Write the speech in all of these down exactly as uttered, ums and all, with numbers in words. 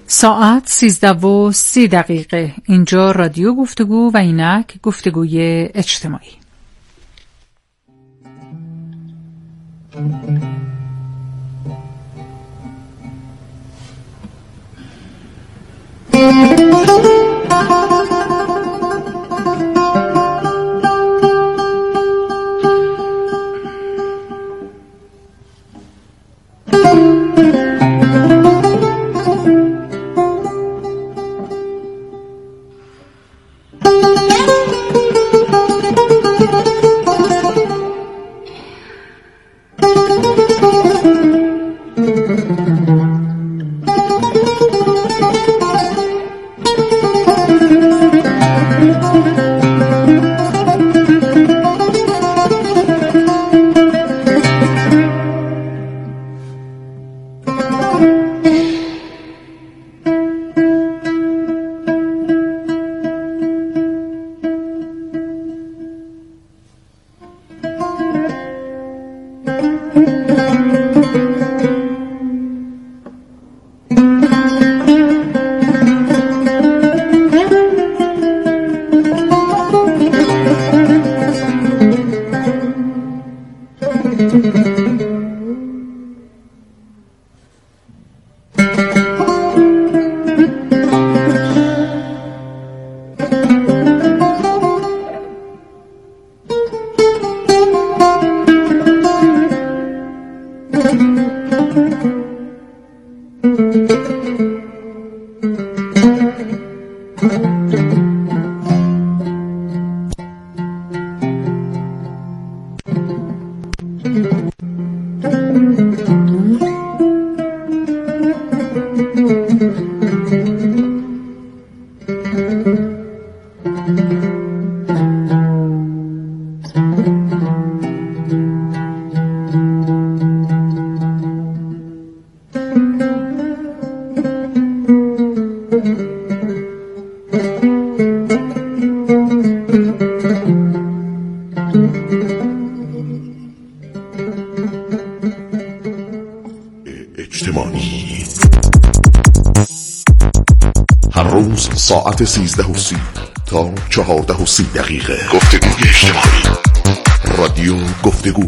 ساعت سیزده و سی دقیقه. اینجا رادیو گفتگو و اینک گفتگوی اجتماعی. ساعت سیزده و سی تا چهارده و سی دقیقه. گفتگوی اجتماعی. رادیو گفتگو،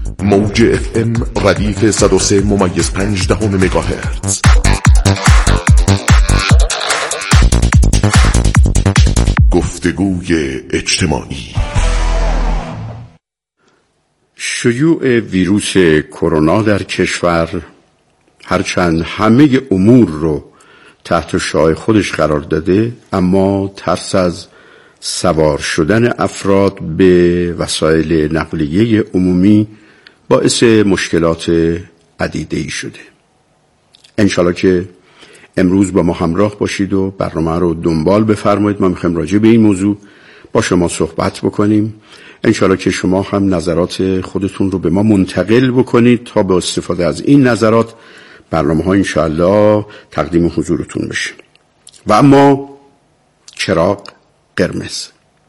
موج اف ام ردیف صد و سه ممیز پنج دهم مگاهرتز. گفتگوی اجتماعی. شیوع ویروس کرونا در کشور هرچند همه امور رو تحت شعاع خودش قرار داده، اما ترس از سوار شدن افراد به وسایل نقلیه عمومی باعث مشکلات عدیده‌ای شده. انشالله که امروز با ما همراه باشید و برنامه رو دنبال بفرمایید. ما میخوایم راجع به این موضوع با شما صحبت بکنیم. انشالله که شما هم نظرات خودتون رو به ما منتقل بکنید تا با استفاده از این نظرات برنامه ها انشاءالله تقدیم حضورتون بشه. و اما چراغ قرمز.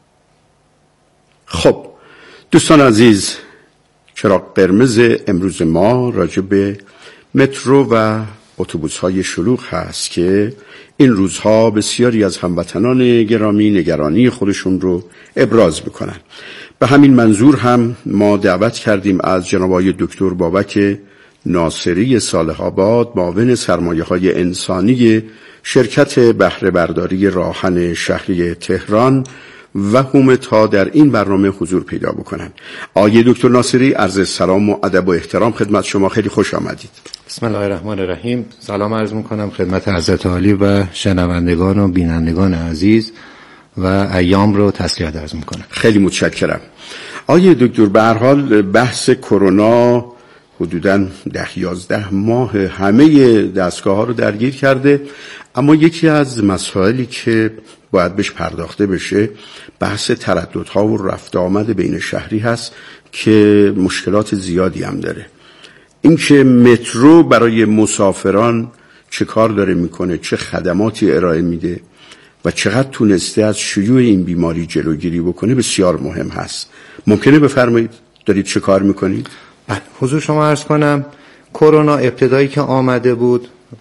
خب دوستان عزیز، چراغ قرمز امروز ما راجع به مترو و اتوبوس های شلوغ هست که این روزها بسیاری از هموطنان گرامی نگرانی خودشون رو ابراز میکنن. به همین منظور هم ما دعوت کردیم از جناب آقای دکتر بابک ناصری صالح آباد، معاون سرمایه‌های انسانی شرکت بهره برداری راهن شهری تهران و هوم تا در این برنامه حضور پیدا بکنند. آقای دکتر ناصری، عرض سلام و ادب و احترام خدمت شما، خیلی خوش آمدید. بسم الله الرحمن الرحیم. سلام عرض میکنم خدمت حضرت عالی و شنوندگان و بینندگان عزیز و ایام رو تسلیت عرض میکنم. خیلی متشکرم. آقای دکتر، به هر حال بحث کرونا حدوداً ده یازده ماه همه دستگاه ها رو درگیر کرده، اما یکی از مسائلی که باید بهش پرداخته بشه بحث ترددها و رفت آمد بین شهری هست که مشکلات زیادی هم داره. این که مترو برای مسافران چه کار داره میکنه، چه خدماتی ارائه میده و چقدر تونسته از شیوع این بیماری جلوگیری بکنه بسیار مهم هست. ممکنه بفرمایید دارید چه کار میکنید؟ بله، حضور شما عرض کنم کرونا ابتدایی که آمده بود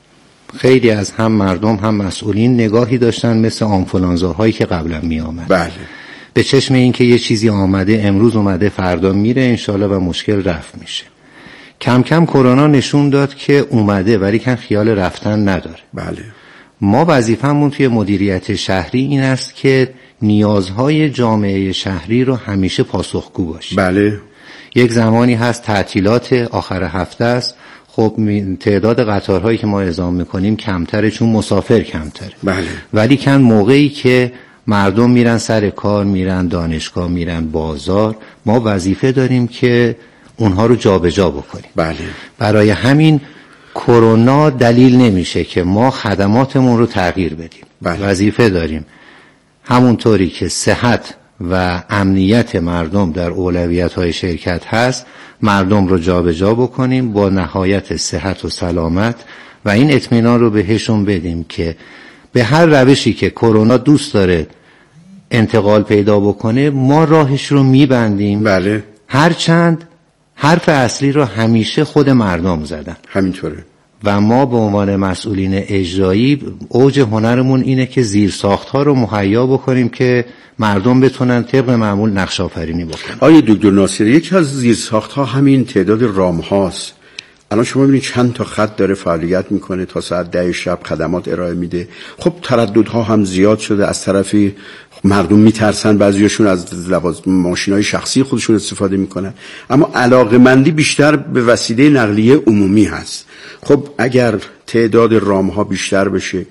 خیلی از هم مردم هم مسئولین نگاهی داشتن مثل آنفولانزاهایی که قبلا می آمد. بله. به چشم این که یه چیزی آمده، امروز اومده فردا میره انشالله و مشکل رفع میشه. کم کم کرونا نشون داد که اومده ولی کن خیال رفتن نداره. بله. ما وظیفمون توی مدیریت شهری این است که نیازهای جامعه شهری رو همیشه پاسخگو باشیم. بله. یک زمانی هست تعطیلات آخر هفته است، خب تعداد قطارهایی که ما اعزام میکنیم کمتره چون مسافر کمتره. بله. ولی کن موقعی که مردم میرن سر کار، میرن دانشگاه، میرن بازار، ما وظیفه داریم که اونها رو جابجا بکنیم. بله. برای همین کرونا دلیل نمیشه که ما خدماتمون رو تغییر بدیم. بله. وظیفه داریم همونطوری که صحت و امنیت مردم در اولویت‌های شرکت هست، مردم رو جابجا بکنیم با نهایت صحت و سلامت و این اطمینان رو بهشون بدیم که به هر روشی که کرونا دوست داره انتقال پیدا بکنه ما راهش رو میبندیم. بله. هرچند حرف اصلی رو همیشه خود مردم زدن. همینطوره. و ما به عنوان مسئولین اجرایی اوج هنرمون اینه که زیرساخت‌ها رو مهیا بکنیم که مردم بتونن طبق معمول نقش آفرینی بکنن. آیه دکتر ناصری، یکی از زیرساخت‌ها همین تعداد رام‌هاست. الان شما ببینید چند تا خط داره فعالیت میکنه، تا ساعت ده شب خدمات ارائه میده. خب ترددها هم زیاد شده، از طرفی مردم میترسن، بعضیاشون از لواز ماشینای شخصی خودشون استفاده میکنن، اما علاقه‌مندی بیشتر به وسیله نقلیه عمومی هست. خب اگر تعداد رام‌ها بیشتر بشه،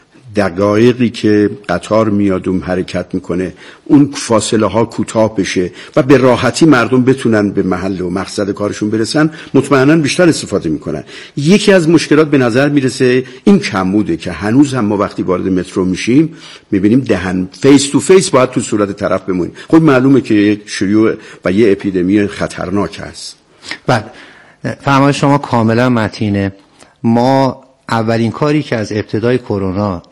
دقایقی که قطار میاد و حرکت میکنه اون فاصله ها کوتاه بشه و به راحتی مردم بتونن به محل و مقصد کارشون برسن، مطمئنا بیشتر استفاده میکنن. یکی از مشکلات به نظر میرسه این کمبوده که هنوز هم ما وقتی وارد مترو میشیم میبینیم دهن فیس تو فیس باید تو صورت طرف بمونیم. خب معلومه که یک شیوع و یه اپیدمی خطرناک هست. بله، فرمایش شما کاملا متینه. ما اولین کاری که از ابتدای کرونا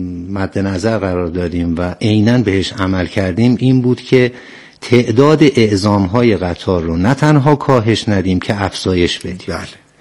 مد نظر قرار دادیم و عیناً بهش عمل کردیم این بود که تعداد اعزام‌های قطار رو نه تنها کاهش ندیم که افزایش بدیم. بله.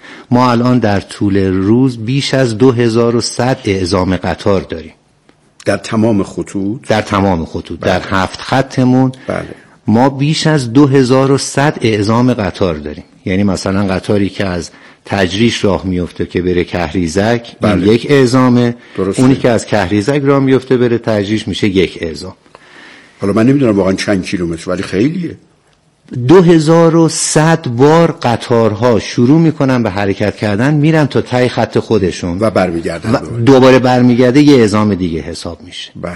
ما الان در طول روز بیش از دو هزار و صد اعزام قطار داریم در تمام خطوط. در تمام خطوط. بله. در هفت خطمون بله. ما بیش از دو هزار و صد اعزام قطار داریم. یعنی مثلا قطاری که از تجریش راه میفته که بره کهریزک، بله. این یک اعزامه. درسته. اونی که از کهریزک راه میفته بره تجریش میشه یک اعزام. حالا من نمیدونم واقعا چند کیلومتر ولی خیلیه. دو هزار و صد بار قطارها شروع میکنن به حرکت کردن، میرن تا ته خط خودشون و برمیگردن و دوباره برمیگرده یه اعزام دیگه حساب میشه. بله.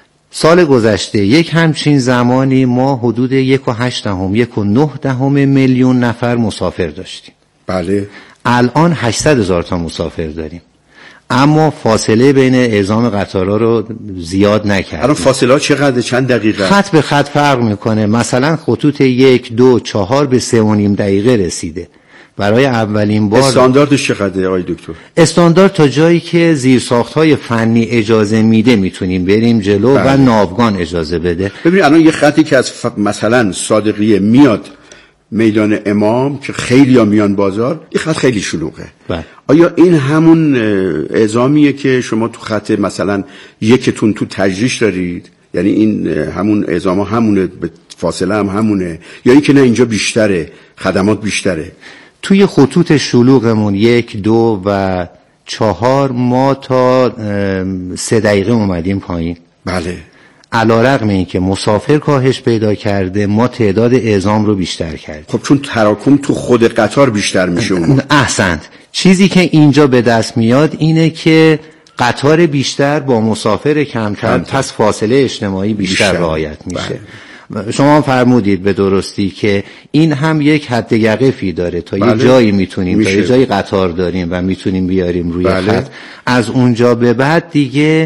سال گذشته یک همچین زمانی ما حدود یک و هشت دهم یک و نه دهم میلیون نفر مسافر داشتیم. بله. الان هشتصد هزار تا مسافر داریم، اما فاصله بین اعزام قطارها رو زیاد نکردیم. الان فاصله ها چقدر؟ چند دقیقه؟ خط به خط فرق میکنه. مثلا خطوط یک دو چهار به سه و نیم دقیقه رسیده. برای اولین بار استانداردش چقدره آقای دکتر؟ استاندارد تا جایی که زیرساخت‌های فنی اجازه میده میتونیم بریم جلو. بله. و ناوگان اجازه بده. ببینید الان یه خطی که از ف... مثلا صادقیه میاد میدان امام که خیلی ها میان بازار، این خط خیلی شلوغه. بله. آیا این همون اعزامیه که شما تو خط مثلا یکتون تو تجریش دارید؟ یعنی این همون اعزام ها همونه، به فاصله هم همونه، یا اینکه نه اینجا بیشتره، خدمات بیشتره؟ توی خطوط شلوغمون یک دو و چهار ما تا سه دقیقه اومدیم پایین. بله. علیرغم این که مسافر کاهش پیدا کرده ما تعداد اعزام رو بیشتر کردیم. خب چون تراکم تو خود قطار بیشتر میشه اون. احسنت. چیزی که اینجا به دست میاد اینه که قطار بیشتر با مسافر کمتر، پس فاصله اجتماعی بیشتر رعایت میشه. بله. شما فرمودید به درستی که این هم یک حد یقفی داره تا بله. یه جایی میتونیم میشه. تا یه جایی قطار داریم و میتونیم بیاریم روی بله. خط. از اونجا به بعد دیگه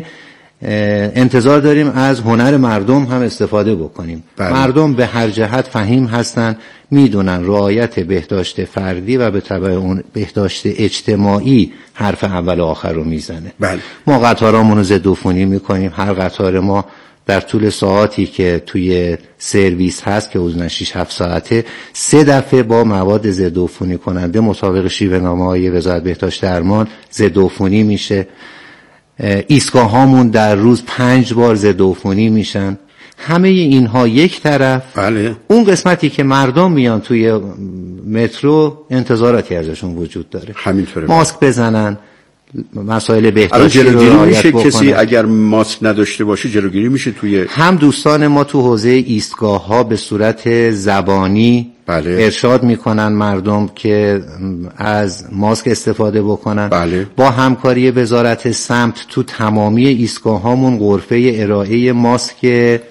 انتظار داریم از هنر مردم هم استفاده بکنیم. بله. مردم به هر جهت فهیم هستن، میدونن رعایت بهداشت فردی و به تبع اون بهداشت اجتماعی حرف اول و آخر رو میزنه. بله. ما قطارامون رو ضد عفونی میکنیم. هر قطار ما در طول ساعاتی که توی سرویس هست که حدوداً شش هفت ساعته سه دفعه با مواد ضد عفونی کننده مطابق شیوه نامه‌های وزارت بهداشت درمان ضد عفونی میشه. ایستگاه هامون در روز پنج بار ضد عفونی میشن. همه اینها یک طرف، بله. اون قسمتی که مردم میان توی مترو انتظاراتی ازشون وجود داره، همینطوره، ماسک بزنن، مسائل بهداشتی رو رعایت بکنن. کسی اگر ماسک نداشته باشه جلوگیری میشه. توی هم دوستان ما تو حوزه ایستگاه ها به صورت زبانی بله. ارشاد میکنن مردم که از ماسک استفاده بکنن. بله. با همکاری وزارت سمت تو تمامی ایستگاه هامون غرفه ارائه ماسک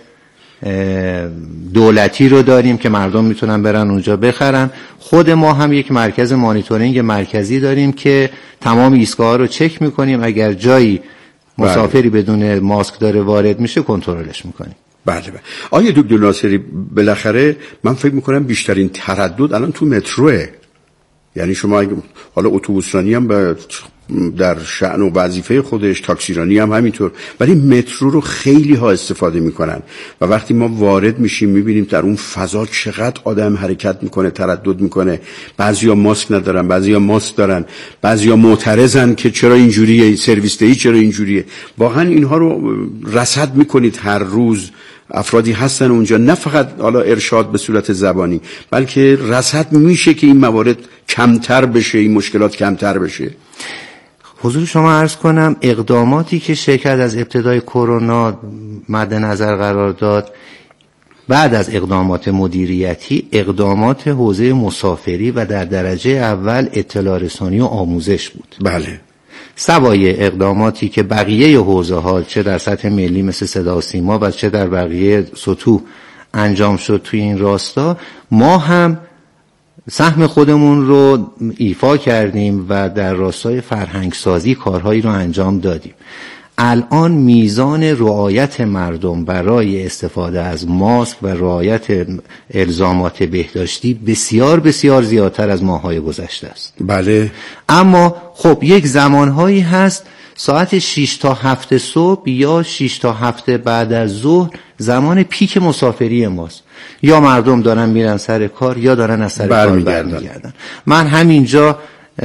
دولتی رو داریم که مردم میتونن برن اونجا بخرن. خود ما هم یک مرکز مانیتورینگ مرکزی داریم که تمام ایستگاه ها رو چک میکنیم. اگر جایی مسافری بله. بدون ماسک داره وارد میشه کنترلش میکنیم. بله بله. آیا دکتر ناصری بالاخره من فکر میکنم بیشترین تردد الان تو متروه، یعنی شما اگه حالا اتوبوسرانی هم به در شأن و وظیفه خودش، تاکسیرانی هم همینطور، ولی مترو رو خیلی ها استفاده میکنن و وقتی ما وارد میشیم میبینیم در اون فضا چقدر آدم حرکت میکنه، تردد میکنه. بعضیا ماسک ندارن، بعضیا ماسک دارن، بعضیا معترضن که چرا اینجوریه، سرویس دهی چرا اینجوریه. واقعا اینها رو رصد میکنید هر روز؟ افرادی هستن اونجا نه فقط حالا ارشاد به صورت زبانی، بلکه رصد میشه که این موارد کمتر بشه، این مشکلات کمتر بشه. حضور شما عرض کنم اقداماتی که شرکت از ابتدای کرونا مد نظر قرار داد، بعد از اقدامات مدیریتی اقدامات حوزه مسافری و در درجه اول اطلاع رسانی و آموزش بود. بله. سوای اقداماتی که بقیه حوزه ها چه در سطح ملی مثل صدا و سیما و چه در بقیه سطوح انجام شد توی این راستا، ما هم سهم خودمون رو ایفا کردیم و در راستای فرهنگ سازی کارهایی رو انجام دادیم. الان میزان رعایت مردم برای استفاده از ماسک و رعایت الزامات بهداشتی بسیار بسیار زیادتر از ماه‌های گذشته است. بله. اما خب یک زمانهایی هست ساعت شش تا هفت صبح یا شش تا هفت بعد از ظهر زمان پیک مسافری ماست. یا مردم دارن میرن سر کار یا دارن از سر کار برمیگردن. من همینجا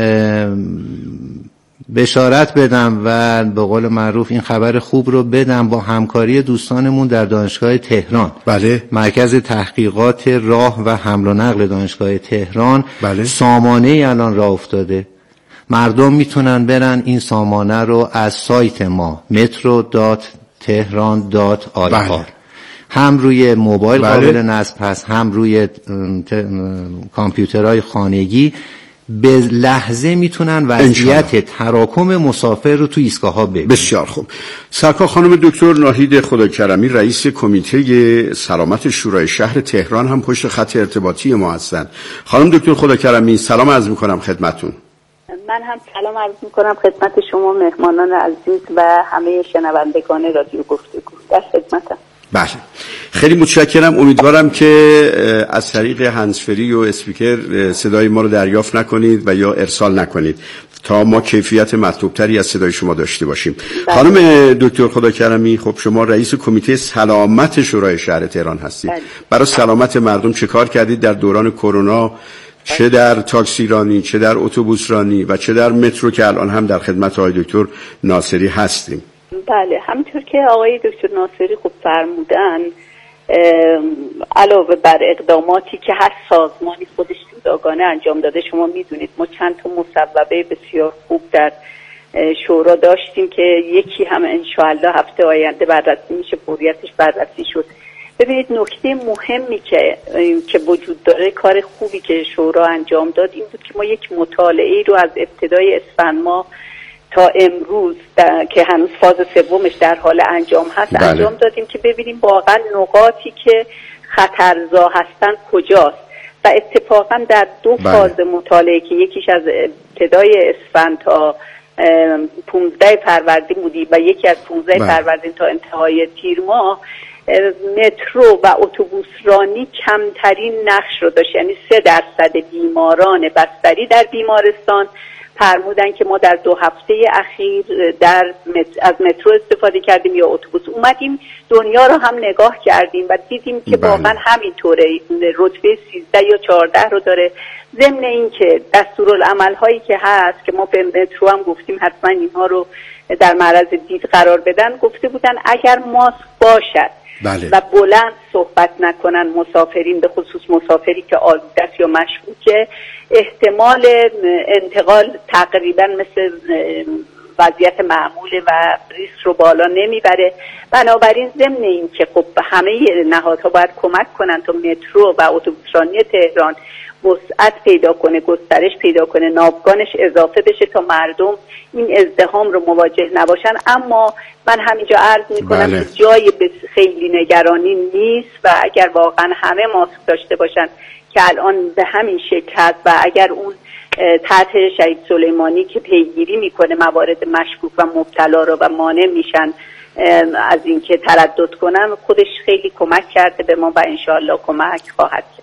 بشارت بدم و به قول معروف این خبر خوب رو بدم، با همکاری دوستانمون در دانشگاه تهران، بله. مرکز تحقیقات راه و حمل و نقل دانشگاه تهران، بله. سامانه الان راه افتاده. مردم میتونن برن این سامانه رو از سایت ما مترو دات تهران دات آی آر هم روی موبایل بله. قابل نصب هست، هم روی کامپیوترهای خانگی به لحظه میتونن وضعیت تراکم مسافر رو تو ایستگاه ها ببینن. بسیار خوب. سرکار خانم دکتر ناهید خداکرمی رئیس کمیته سلامت شورای شهر تهران هم پشت خط ارتباطی ما هستند. خانم دکتر خداکرمی سلام عرض میکنم خدمتتون. من هم سلام عرض میکنم خدمت شما مهمانان عزیز و همه شنوندگان رادیو گفتگو. در خدمتم. بله. خیلی متشکرم. امیدوارم که از طریق هندزفری و اسپیکر صدای ما رو دریافت نکنید و یا ارسال نکنید تا ما کیفیت مطلوبتری از صدای شما داشته باشیم. بله. خانم دکتر خداکرمی، خب شما رئیس کمیته سلامت شورای شهر تهران هستید. بله. برای سلامت مردم چه کار کردید در دوران کرونا، چه در تاکسیرانی، چه در اتوبوسرانی و چه در مترو که الان هم در خدمت آقای دکتر ناصری هستیم؟ بله، همینطور که آقای دکتر ناصری خوب فرمودن، علاوه بر اقداماتی که هر سازمانی خودش جداگانه انجام داده، شما میدونید ما چند تا مصوبه بسیار خوب در شورا داشتیم که یکی هم انشاءالله هفته آینده بررسی میشه، فوریتش بررسی شد. ببینید نکته مهمی که که وجود داره، کار خوبی که شورا انجام داد این بود که ما یک مطالعه رو از ابتدای اسفند ماه تا امروز که هنوز فاز سومش در حال انجام هست بله. انجام دادیم که ببینیم واقعا نقاطی که خطرزا هستن کجاست و اتفاقا در دو بله. فاز مطالعه که یکیش از ابتدای اسفند تا پونزده فروردین بودی و یکی از پونزده بله. فروردین تا انتهای تیر ماه، مترو و اتوبوس رانی کمترین نقش رو داشت، یعنی سه درصد بیماران بستری در بیمارستان فرمودن که ما در دو هفته اخیر در مت... از مترو استفاده کردیم یا اتوبوس. اومدیم دنیا رو هم نگاه کردیم و دیدیم که واقعا همینطوره، رتبه سیزده یا چهارده رو داره. ضمن این که دستورالعمل هایی که هست که ما به مترو هم گفتیم حتما اینها رو در معرض دید قرار بدن، گفته بودن اگر ماسک باشد بله. و بلند صحبت نکنن مسافرین، به خصوص مسافری که آلوده است یا مشکوکه، احتمال انتقال تقریبا مثل وضعیت معموله و ریسک رو بالا نمیبره. بنابراین ضمن این که خب همه نهادها باید کمک کنن تا مترو و اتوبوسرانی تهران وسعت پیدا کنه، گسترش پیدا کنه، ناوگانش اضافه بشه تا مردم این ازدحام رو مواجه نباشن. اما من همینجا عرض میکنم بله. که جای خیلی نگرانی نیست و اگر واقعا همه ماسک داشته باشن که الان به همین شکل هست و اگر اون طرح شهید سلیمانی که پیگیری میکنه موارد مشکوک و مبتلا رو و مانع میشن از اینکه تردد کنن، خودش خیلی کمک کرده به ما و انشاءالله کمک خواهد کرد.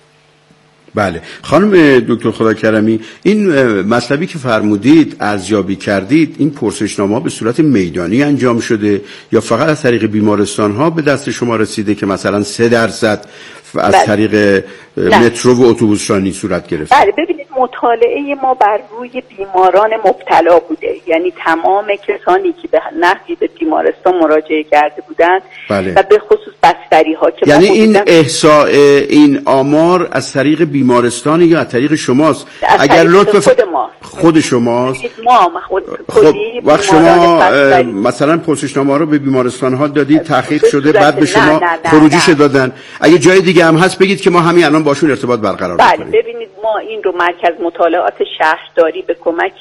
بله خانم دکتر خداکرمی، این مطلبی که فرمودید ارزیابی کردید، این پرسشنامه ها به صورت میدانی انجام شده یا فقط از طریق بیمارستان ها به دست شما رسیده که مثلا سه درصد از بله. طریق مترو و اتوبوسرانی صورت گرفته؟ بله ببینید مطالعه ما بر روی بیماران مبتلا بوده، یعنی تمام کسانی که به نحوی به بیمارستان مراجعه کرده بودند بله. و به خصوص بستری ها که یعنی این احصاء این آمار از طریق بیمارستان یا از طریق شماست؟ اگر لطف خود ما خود شماست ما خود خب وقت شما مثلا پرسشنامه رو به بیمارستان ها دادید تحقیق شده بعد به شما خروجیش دادن، اگه جای دیگه هم هست بگید که ما همین الان باشون ارتباط برقرار بله کنیم. ببینید ما این رو مرکز مطالعات شهرداری به کمک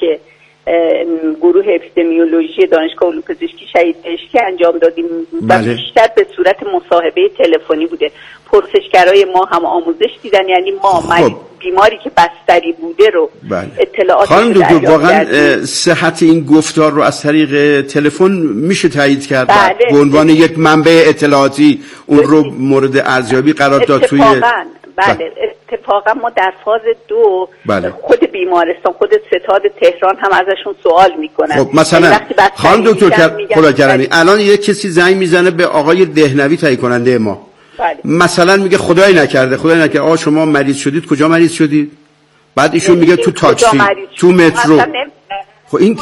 گروه اپیدمیولوژی دانشگاه علوم پزشکی شهید بهشتی انجام دادیم بله. و بیشتر به صورت مصاحبه تلفنی بوده. پرسشگرای ما هم آموزش دیدن، یعنی ما خب. بیماری که بستری بوده رو بله. اطلاعات خانم دکتر واقعا صحت این گفتار رو از طریق تلفن میشه تایید کرد بله. به عنوان یک منبع اطلاعاتی اون رو مورد ارزیابی قرار داد توی بله اتفاقا ما در فاز دو بله. خود بیمارستان خود ستاد تهران هم ازشون سوال میکنن. خب مثلا خانم دکتر خداکرمی الان یک کسی زنگ میزنه به آقای دهنوی تایید کننده ما بله. مثلا میگه خدای نکرده خدای نکرده آقا شما مریض شدید، کجا مریض شدید؟ بعد ایشون میگه تو تاکسی تو مترو. خب این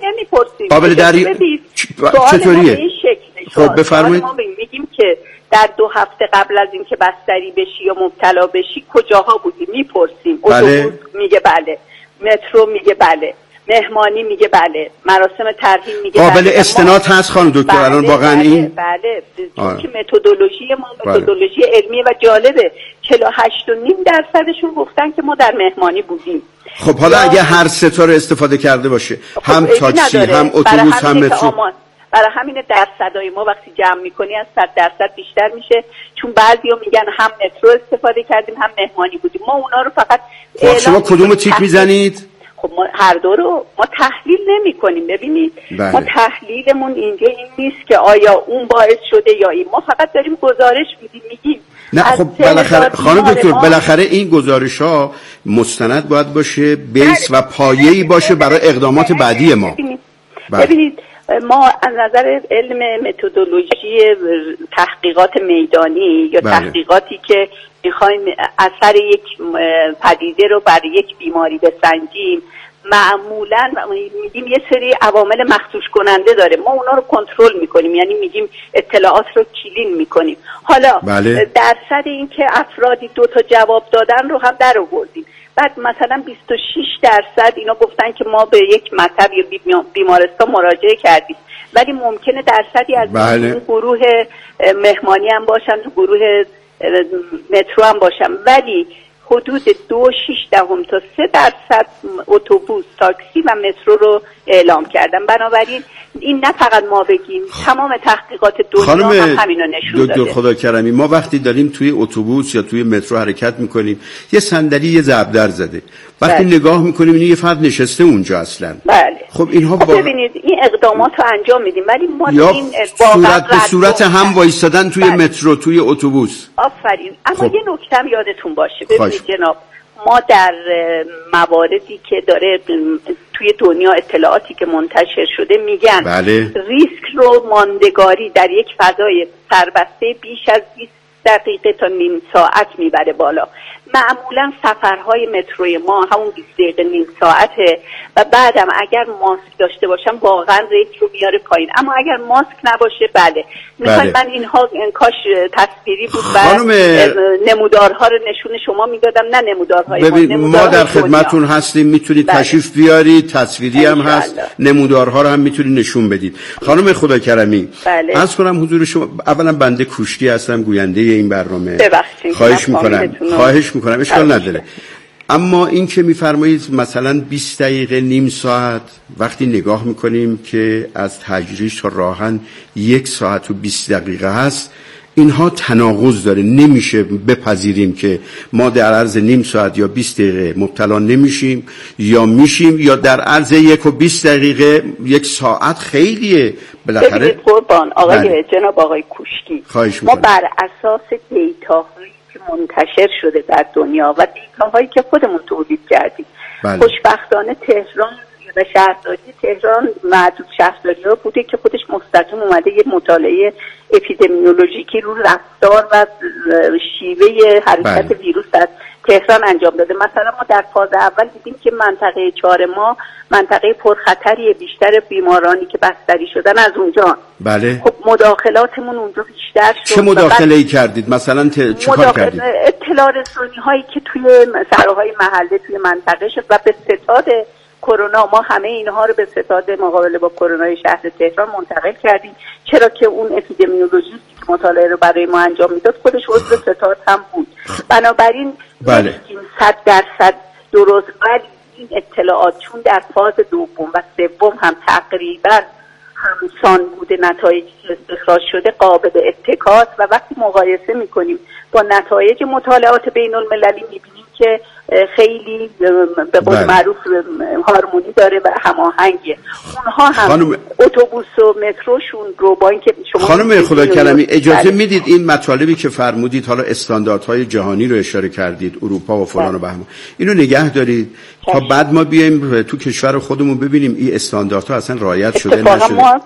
قابل دری چطوریه؟ خب بفرمایید. ما میگیم که در دو هفته قبل از اینکه بستری بشی یا مبتلا بشی کجاها بودی؟ میپرسیم. بله. اتوبوس میگه بله، مترو میگه بله، مهمانی میگه بله، مراسم ترحیم میگه قابل بله. استناد هست خانم دکتر بله الان واقعا بله این بله چون که متدولوژی ما متدولوژی بله. علمی و جالبه. چهل و هشت و نیم درصدشون گفتن که ما در مهمانی بودیم. خب حالا اگه هر سه تا رو استفاده کرده باشه خب هم تاکسی هم اتوبوس هم مترو، برای همین درصدای ما وقتی جمع میکنی از صد درصد بیشتر میشه، چون بعضیا میگن هم مترو استفاده کردیم هم مهمانی بودیم. ما اونا رو فقط خب شما کدوم تیک میزنید؟ خب ما هر دو رو ما تحلیل نمی کنیم. ببینید بله. ما تحلیلمون اینجا این نیست که آیا اون باعث شده یا این، ما فقط داریم گزارش میدیم میگیم. نه خب بالاخره خانم دکتر ما... بالاخره این گزارش ها مستند باید باشه، بیس و پایه‌ای باشه برای اقدامات بعدی ما. ببینید, بله. ببینید ما از نظر علم متدولوژی تحقیقات میدانی یا بله. تحقیقاتی که میخوایم اثر یک پدیده رو برای یک بیماری بسنجیم، معمولا میگیم یه سری عوامل مخدوش کننده داره، ما اونا رو کنترل میکنیم، یعنی میگیم اطلاعات رو کلین میکنیم. حالا بله. درصد این که افرادی دو تا جواب دادن رو هم در آوردیم. بعد مثلا بیست و شش درصد اینا گفتن که ما به یک مطب یا بیمارستان مراجعه کردیم، ولی ممکنه درصدی از بله. این گروه مهمانی هم باشن، گروه مترو هم باشن، ولی حدود دو شیش دهم تا سه درصد اتوبوس، تاکسی و مترو رو اعلام کردن. بنابراین این نه فقط ما بگیم، تمام تحقیقات دنیا هم همینو نشون داده. دکتر خداکرمی ما وقتی داریم توی اتوبوس یا توی مترو حرکت میکنیم، یه صندلی یه ضرب در زده، وقتی بله. نگاه میکنیم این یه فرد نشسته اونجا اصلا. بله. خب اینها خب با... ببینید این اقدامات رو انجام میدیم، ولی ما یا این صورت به صورت هم وایستادن توی بله. مترو، توی اتوبوس. آفرین. اما خب. یه نکته هم یادتون باشه، ببینید جناب، ما در مواردی که داره توی دنیا اطلاعاتی که منتشر شده میگن بله. ریسک رو ماندگاری در یک فضای سربسته بیش از بیست دقیقه تا نیم ساعت میبره بالا. معمولا سفرهای متروی ما همون بیست دقیقه نیم ساعته و بعدم اگر ماسک داشته باشم واقعا ریت رو میاره پایین، اما اگر ماسک نباشه بله میخوام من اینها کاش تصویری بود و خانم... نمودارها رو نشون شما میدادم، نه نمودارهای ببین ما, ما در خدمتون هستیم، میتونید بله. تشریف بیارید، تصویری هم هست، نمودارها رو هم میتونید نشون بدید. خانم خدا کرمی بله. عرض کنم حضور شما، اولا بنده کوشکی هستم، گوینده این برنامه، ببخشید خواهش میکنم خواهش میکنم اشکال نداره، اما این که میفرمایید مثلا بیست دقیقه نیم ساعت، وقتی نگاه میکنیم که از تجریش تا راهن یک ساعت و بیست دقیقه هست، اینها تناقض داره. نمیشه بپذیریم که ما در عرض نیم ساعت یا بیست دقیقه مبتلا نمیشیم یا میشیم، یا در عرض یک و بیست دقیقه یک ساعت خیلیه. بالاخره قربان آقای بله. جناب آقای کوشکی، ما بر اساس دیتاهایی که منتشر شده در دنیا و دیتاهایی که خودمون تولید کردیم بله. خوشبختانه تهران و شهرداری تهران معدود شهرداری ها بوده که خودش مستقیم اومده یه مطالعه اپیدمیولوژیکی رو رفتار و شیوه حرکت بله. ویروس در تهران انجام داده. مثلا ما در فاز اول دیدیم که منطقه چهار ما منطقه پرخطریه، بیشتر بیمارانی که بستری شدن از اونجا. بله. خب مداخلاتمون اونجا بیشتر شد. چه مداخله‌ای کردید؟ مثلا ت... چه کار کردید؟ اطلاع رسانی هایی که توی سراهای محله توی منطقه شد و به ستاد کرونا ما همه اینها رو به ستاد مقابله با کرونا شهر تهران منتقل کردیم، چرا که اون اپیدمیولوژیستی که مطالعه رو برای ما انجام میداد خودش عضو ستاد هم بود. بنابراین بله. صد درصد درست، ولی این اطلاعات چون در فاز دوم و سوم هم تقریبا همسان بوده نتایجی که استخراج شده قابل اتکاست و وقتی مقایسه میکنیم با نتایج مطالعات بین المللی میبینیم که خیلی به قول معروف هارمونی داره و هماهنگه. اونها هم خانم... اتوبوس و متروشون رو با اینکه شما خانم خدا کرمی اجازه میدید این مطالبی که فرمودید، حالا استانداردهای جهانی رو اشاره کردید، اروپا و فلان و بهمان، اینو نگه دارید تا بعد ما بیایم تو کشور خودمون ببینیم این استانداردها اصلا رعایت شده نشده. ما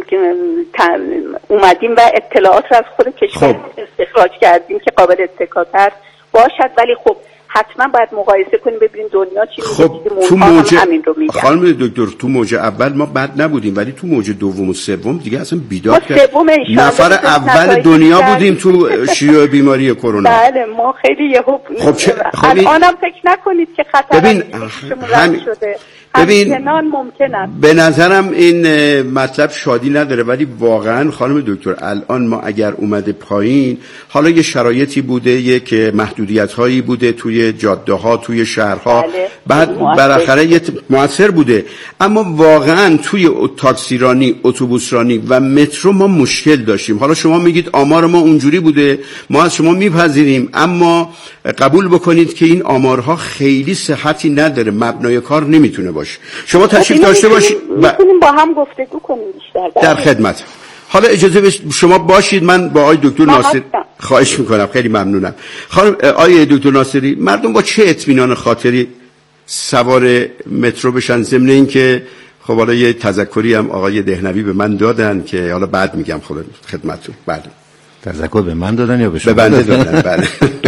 اومدیم و اطلاعات رو از خود کشور خب. استخراج کردیم که قابل اتکاتر باشد، ولی خب حتما باید مقایسه کنیم ببینیم دنیا چی میگه. خب تو موج خانم دکتر تو موج اول ما بد نبودیم، ولی تو موج دوم و سوم دیگه اصلا بیداد کرد. نفر اول دنیا بودیم تو شیوع بیماری کرونا. بله ما خیلی یهو خب چه خب الانم فکر نکنید که خطر ببین هم... شده. ببین ممکنه. به نظرم این مطلب شادی نداره، ولی واقعا خانم دکتر الان ما اگر اومده پایین، حالا یه شرایطی بوده، یک محدودیت هایی بوده توی جاده ها توی شهرها بله. بعد بالاخره یه موثر بوده، اما واقعا توی تاکسیرانی، اتوبوسرانی و مترو ما مشکل داشتیم. حالا شما میگید آمار ما اونجوری بوده، ما از شما میپذیریم، اما قبول بکنید که این آمارها خیلی صحتی نداره، مبنای کار نمیتونه باشه. شما تشریف داشته باشید میتونیم با هم گفتگو کنیم بیشتر. در خدمت. حالا اجازه بش... شما باشید، من با آقای دکتر ناصری خواهش میکنم، خیلی ممنونم. خانم آقای دکتر ناصری، مردم با چه اطمینان خاطری سوار مترو بشن، ضمن این که خب حالا یه تذکری هم آقای دهنوی به من دادن که حالا بعد میگم خود خدمتتون. بعد تذکر به من دادن یا به شما؟ به بنده دادن. بله.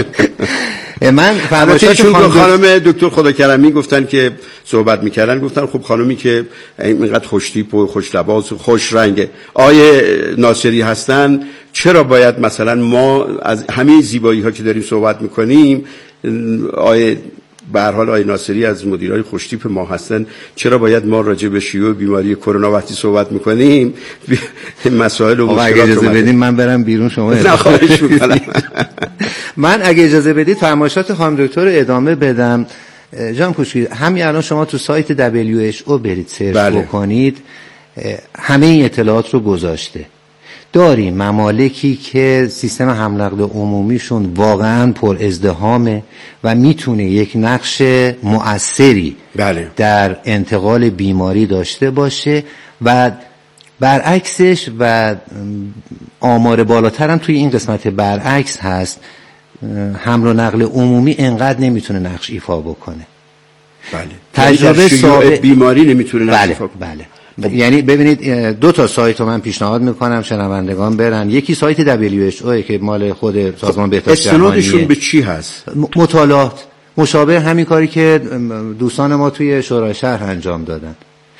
من فرمایشات چون خانم دکتر خداکرمی گفتن که صحبت میکردن، گفتن خب خانومی که اینقدر خوشتیپ و خوش لباس و خوش رنگه آیه ناصری هستن، چرا باید مثلا ما از همه زیبایی ها که داریم صحبت میکنیم، آیه به هر حال آیه ناصری از مدیرای خوشتیپ ما هستن، چرا باید ما راجع به شیوع بیماری کرونا وقتی صحبت میکنیم مسائل و مشکلات اگه اجازه بدین من برم بیرون شما نه خواهش میکنم. من اگه اجازه بدید فرمایشات خانم دکتر رو ادامه بدم. جان کوشکی، همین الان شما تو سایت دبلیو اچ او برید سرچ بله. بکنید، همه این اطلاعات رو گذاشته. داریم ممالکی که سیستم حمل نقل عمومیشون واقعا پر ازدحامه و میتونه یک نقش مؤثری بله. در انتقال بیماری داشته باشه و برعکسش و آمار بالاتر هم توی این قسمت برعکس هست، حمل و نقل عمومی انقدر نمیتونه نقش ایفا بکنه. بله. تجربه سابق بیماری نمیتونه بله بله یعنی ببینید دو تا سایت رو من پیشنهاد میکنم شنوندگان برن. یکی سایت دبلیو اچ او که مال خود سازمان بهداشت جهانیه. استنادشون به چی هست؟ مطالعات مشابه همین کاری که دوستان ما توی شورای شهر انجام دادن.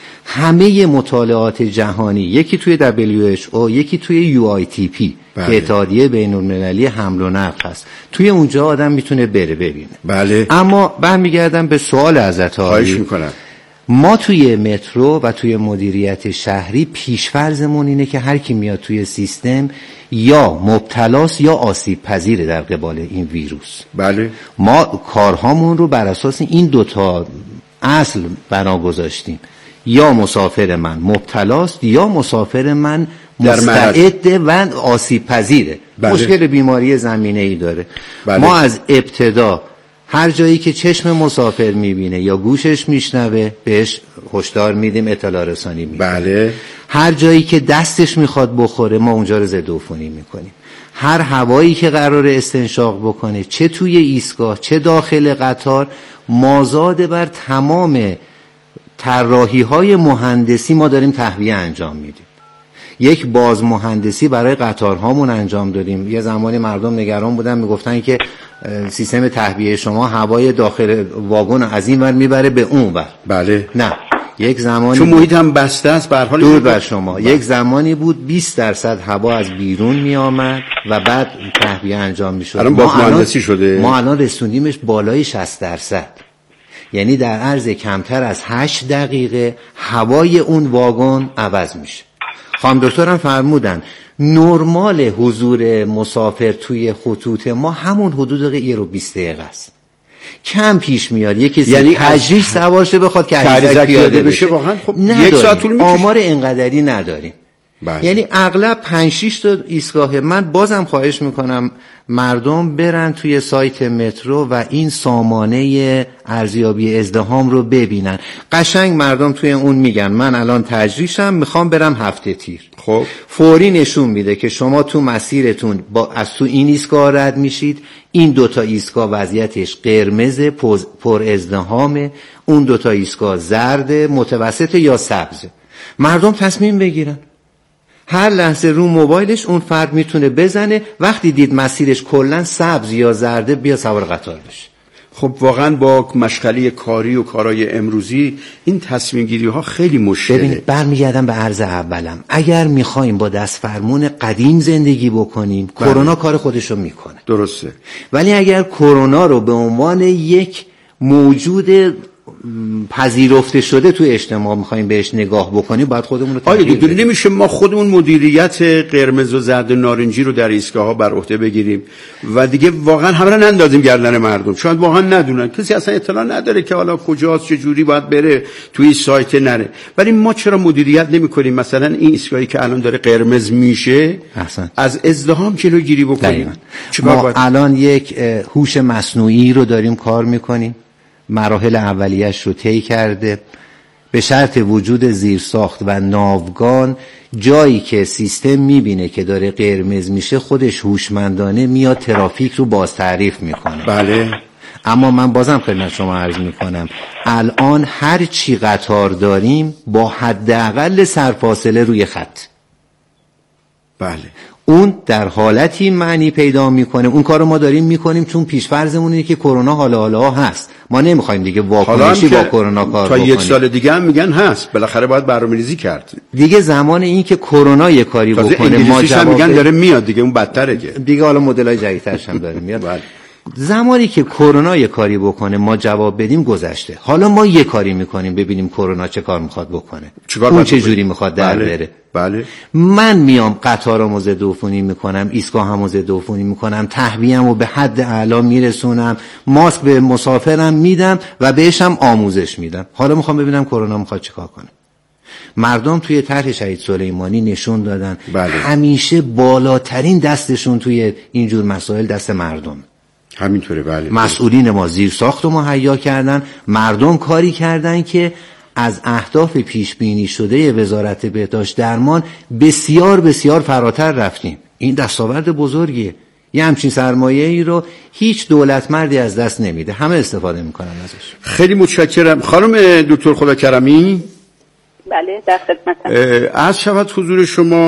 همه مطالعات جهانی، یکی توی دبلیو اچ او، یکی توی یو آی تی پی بله. که اتحادیه بین‌المللی حمل و نقل هست. توی اونجا آدم میتونه بره ببینه. بله. اما برمیگردم به سوال ازت خواهش میکنم. ما توی مترو و توی مدیریت شهری پیشفرضمون اینه که هر کی میاد توی سیستم یا مبتلاست یا آسیب پذیره در قبال این ویروس. بله. ما کارهامون رو بر اساس این دوتا اصل بنا گذاشتیم، یا مسافر من مبتلاست یا مسافر من مستعد و آسیب پذیره. بله. مشکل بیماری زمینه‌ای داره. بله. ما از ابتدا هر جایی که چشم مسافر میبینه یا گوشش میشنوه بهش هشدار میدیم، اطلاع رسانی میکنیم. بله. هر جایی که دستش میخواد بخوره ما اونجا رو ضد عفونی میکنیم. هر هوایی که قرار استنشاق بکنه، چه توی ایستگاه چه داخل قطار، مازاد بر تمام طراحی های مهندسی ما داریم تهویه انجام میدیم. یک باز مهندسی برای قطارهامون انجام دادیم. یه زمانی مردم نگران بودن میگفتن که سیستم تهویه شما هوای داخل واگن از این ور میبره به اون ور. بله. نه، یک زمانی چون محیط هم بسته است به هر حال دور بر شما. بله. یک زمانی بود بیست درصد هوا از بیرون می آمد و بعد تهویه انجام می شد. الان باز مهندسی شده. ما الان رسوندیمش بالای شصت درصد. یعنی در عرض کمتر از هشت دقیقه هوای اون واگن عوض میشه. خانم دکترم فرمودن نرمال حضور مسافر توی خطوط ما همون حدود دقیقه رو بیست دقیقه است. کم پیش میاد یکی یعنی تجریش سوار شه بخواد که عریضک پیاده بشه. واقعا خب یک ساعت طول میکشه. آمار اینقدری نداریم. بله. یعنی اغلب پنج شش تا ایستگاه. من بازم خواهش میکنم مردم برن توی سایت مترو و این سامانه ارزیابی ازدحام رو ببینن. قشنگ مردم توی اون میگن من الان تجریشم میخوام برم هفته تیر. خب فوری نشون میده که شما تو مسیرتون با از تو این ایستگاه رد میشید، این دوتا ایستگاه وضعیتش قرمز پر ازدحامه، اون دوتا ایستگاه زرد متوسط یا سبز. مردم تصمیم بگیرن. هر لحظه رو موبایلش اون فرد میتونه بزنه، وقتی دید مسیرش کلا سبز یا زرده بیا سوار قطار بشه. خب واقعا با مشغله کاری و کارهای امروزی این تصمیم گیری ها خیلی مشکله. ببینید برمیگردم به عرض اولم، اگر میخوایم با دست فرمون قدیم زندگی بکنیم کرونا کار خودشو میکنه. درسته. ولی اگر کرونا رو به عنوان یک موجود پذیرفته شده تو اجتماع میخوایم بهش نگاه بکنیم باید خودمون رو تغییر بدیم. آیا نمیشه ما خودمون مدیریت قرمز و زرد و نارنجی رو در ایستگاه ها بر عهده بگیریم و دیگه واقعا همه رو نندازیم گردن مردم؟ شاید واقعا ندونن، کسی اصلا اطلاع نداره که حالا کجاست چه جوری باید بره توی سایت نره. ولی ما چرا مدیریت نمی‌کنیم؟ مثلا این ایستگاهی که الان داره قرمز میشه احسن. از ازدحام جلوگیری بکنیم. ما باید؟ الان یک هوش مصنوعی رو داریم کار میکنیم، مراحل اولیه‌اش رو طی کرده، به شرط وجود زیرساخت و ناوگان جایی که سیستم میبینه که داره قرمز میشه خودش هوشمندانه میاد ترافیک رو باز تعریف میکنه. بله. اما من بازم خدمت شما عرض میکنم الان هر چی قطار داریم با حداقل سرفاصله روی خط. بله. اون در حالتی معنی پیدا میکنه. اون کارو ما داریم میکنیم چون پیشفرضمون اینه که کرونا حالا حالا هست. ما نمیخوایم دیگه واکنشی با کرونا کار تا بکنیم. یک سال دیگه هم میگن هست. بالاخره باید برنامه‌ریزی کرد. دیگه زمان این که کرونا یه کاری بکنه ما جواب میگن داره میاد دیگه، اون بدتره که. دیگه حالا مدلای جدیدترش هم داره میاد. بله. زمانی که کرونا یه کاری بکنه ما جواب بدیم گذشته. حالا ما یه کاری میکنیم ببینیم کرونا چه کار میخواد بکنه. اون چه جوری میخواد در بله. بره. بله. من میام قطارمو ضد عفونی میکنم، ایستگاهمو ضد عفونی میکنم، تهویه‌مو به حد اعلا میرسونم، ماسک به مسافرم میدم و بهشم آموزش میدم. حالا میخوام ببینم کرونا میخواد چیکار کنه. مردم توی طرح شهید سلیمانی نشون دادن بله. همیشه بالاترین دستشون توی اینجور مسائل دست مردم. همینطوره. بله. مسئولین ما زیر ساخت رو مهیا کردن، مردم کاری کردن که از اهداف پیش بینی شده وزارت بهداشت درمان بسیار بسیار فراتر رفتیم. این دستاورد بزرگیه. یه همچین سرمایه ای رو هیچ دولت مردی از دست نمیده، همه استفاده میکنن ازش. خیلی متشکرم. خانم دکتر خداکرمی، بله در خدمتم. عرض شود حضور شما